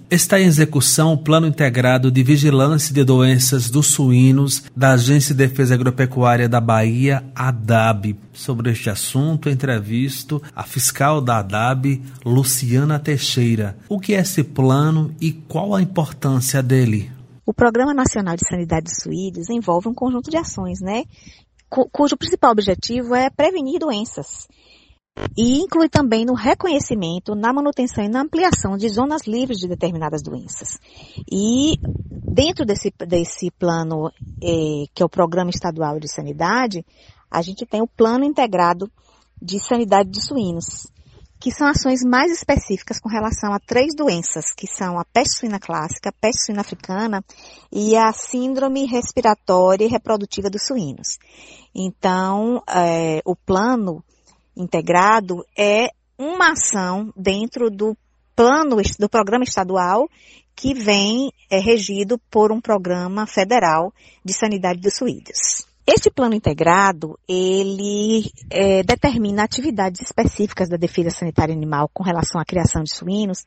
Está em execução o Plano Integrado de Vigilância de Doenças dos Suínos da Agência de Defesa Agropecuária da Bahia, ADAB. Sobre este assunto, entrevisto a fiscal da ADAB, Luciana Teixeira. O que é esse plano e qual a importância dele? O Programa Nacional de Sanidade dos Suínos envolve um conjunto de ações, cujo principal objetivo é prevenir doenças. E inclui também no reconhecimento, na manutenção e na ampliação de zonas livres de determinadas doenças. E dentro desse plano, que é o Programa Estadual de Sanidade, a gente tem o Plano Integrado de Sanidade de Suínos, que são ações mais específicas com relação a 3 doenças, que são a peste suína clássica, a peste suína africana e a síndrome respiratória e reprodutiva dos suínos. Então, o plano integrado é uma ação dentro do programa estadual que vem regido por um programa federal de sanidade dos suínos. Este plano integrado, ele determina atividades específicas da defesa sanitária animal com relação à criação de suínos,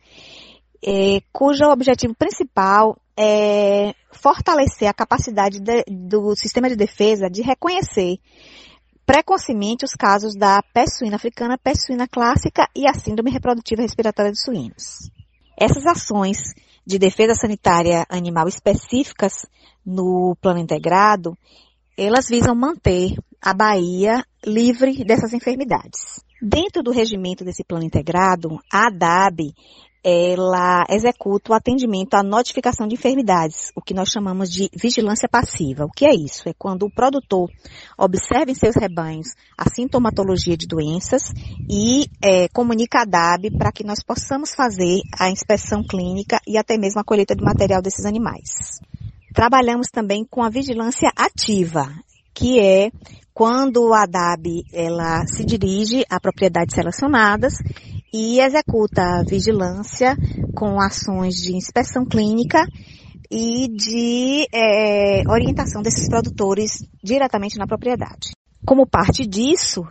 cujo objetivo principal é fortalecer a capacidade do sistema de defesa de reconhecer precocemente os casos da peste suína africana, peste suína clássica e a síndrome reprodutiva respiratória dos suínos. Essas ações de defesa sanitária animal específicas no plano integrado, elas visam manter a Bahia livre dessas enfermidades. Dentro do regimento desse plano integrado, a ADAB, ela executa o atendimento à notificação de enfermidades, o que nós chamamos de vigilância passiva. O que é isso? É quando o produtor observa em seus rebanhos a sintomatologia de doenças e comunica à ADAB para que nós possamos fazer a inspeção clínica e até mesmo a colheita de material desses animais. Trabalhamos também com a vigilância ativa, que é quando a ADAB ela se dirige a propriedades selecionadas e executa a vigilância com ações de inspeção clínica e de orientação desses produtores diretamente na propriedade. Como parte disso,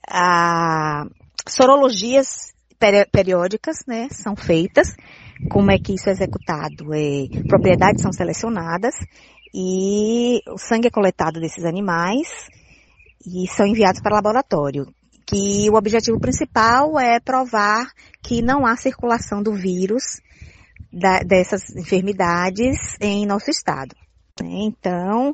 sorologias periódicas, são feitas. Como é que isso é executado? Propriedades são selecionadas e o sangue é coletado desses animais e são enviados para o laboratório, que o objetivo principal é provar que não há circulação do vírus dessas enfermidades em nosso estado. Então,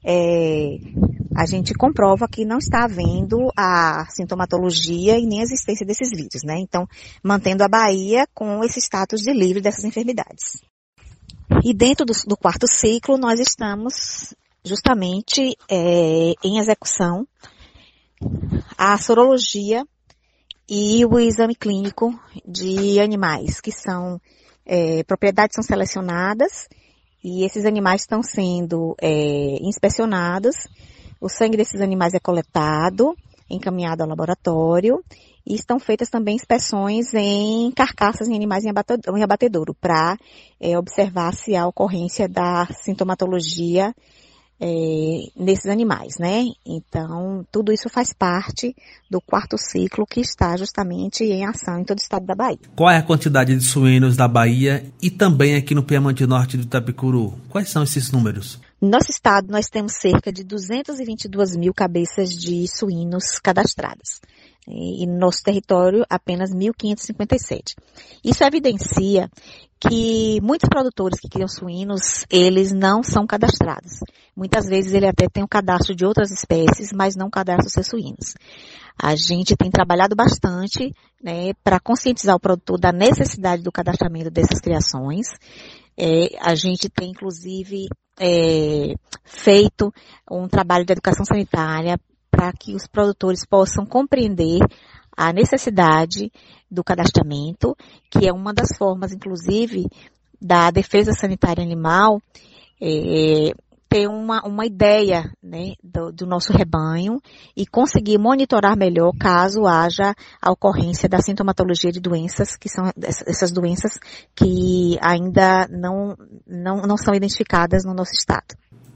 a gente comprova que não está havendo a sintomatologia e nem a existência desses vírus, Então, mantendo a Bahia com esse status de livre dessas enfermidades. E dentro do quarto ciclo, nós estamos justamente em execução a sorologia e o exame clínico de animais, que são, propriedades são selecionadas e esses animais estão sendo inspecionados, o sangue desses animais é coletado, encaminhado ao laboratório e estão feitas também inspeções em carcaças em animais em abatedouro para observar se há ocorrência da sintomatologia nesses animais, Então, tudo isso faz parte do quarto ciclo que está justamente em ação em todo o estado da Bahia. Qual é a quantidade de suínos da Bahia e também aqui no Piamonte Norte do Itapicuru? Quais são esses números? No nosso estado, nós temos cerca de 222 mil cabeças de suínos cadastradas. E no nosso território, apenas 1.557. Isso evidencia que muitos produtores que criam suínos, eles não são cadastrados. Muitas vezes ele até tem o cadastro de outras espécies, mas não cadastra os seus suínos. A gente tem trabalhado bastante, para conscientizar o produtor da necessidade do cadastramento dessas criações. A gente tem, inclusive, feito um trabalho de educação sanitária para que os produtores possam compreender a necessidade do cadastramento, que é uma das formas, inclusive, da defesa sanitária animal, ter uma ideia, do nosso rebanho e conseguir monitorar melhor caso haja a ocorrência da sintomatologia de doenças, que são essas doenças que ainda não são identificadas no nosso estado.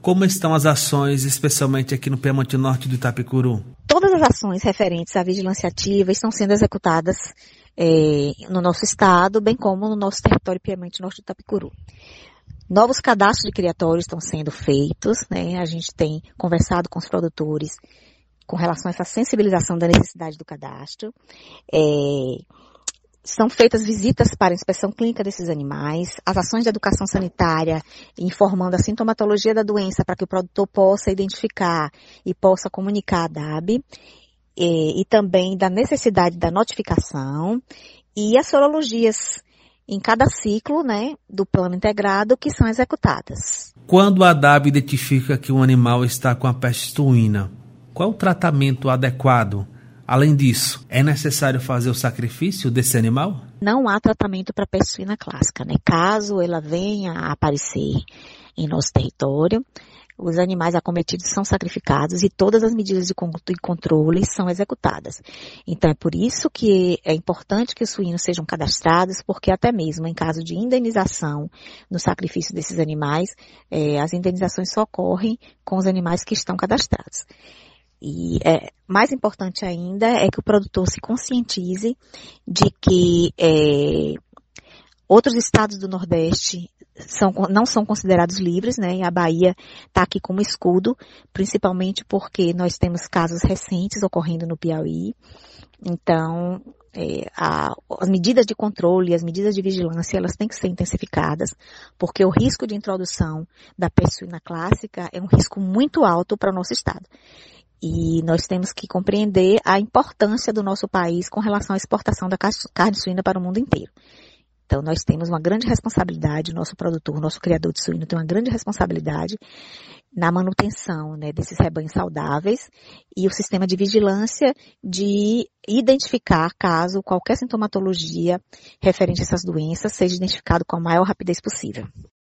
Como estão as ações, especialmente aqui no Piemonte Norte do Itapicuru? Todas as ações referentes à vigilância ativa estão sendo executadas no nosso estado, bem como no nosso território Piemonte Norte do Itapicuru. Novos cadastros de criatórios estão sendo feitos, né? A gente tem conversado com os produtores com relação a essa sensibilização da necessidade do cadastro. São feitas visitas para a inspeção clínica desses animais, as ações de educação sanitária, informando a sintomatologia da doença para que o produtor possa identificar e possa comunicar a DAB, e também da necessidade da notificação, e as sorologias em cada ciclo, né, do plano integrado que são executadas. Quando a DAB identifica que um animal está com a peste suína, qual é o tratamento adequado? Além disso, é necessário fazer o sacrifício desse animal? Não há tratamento para peste suína clássica, né? Caso ela venha a aparecer em nosso território, os animais acometidos são sacrificados e todas as medidas de controle são executadas. Então é por isso que é importante que os suínos sejam cadastrados, porque até mesmo em caso de indenização no sacrifício desses animais, as indenizações só ocorrem com os animais que estão cadastrados. E mais importante ainda é que o produtor se conscientize de que outros estados do Nordeste não são considerados livres, né? E a Bahia está aqui como escudo, principalmente porque nós temos casos recentes ocorrendo no Piauí. Então, as medidas de controle, as medidas de vigilância, elas têm que ser intensificadas, porque o risco de introdução da peste suína clássica é um risco muito alto para o nosso estado. E nós temos que compreender a importância do nosso país com relação à exportação da carne suína para o mundo inteiro. Então, nós temos uma grande responsabilidade, o nosso produtor, o nosso criador de suíno tem uma grande responsabilidade na manutenção, né, desses rebanhos saudáveis e o sistema de vigilância de identificar caso qualquer sintomatologia referente a essas doenças seja identificado com a maior rapidez possível.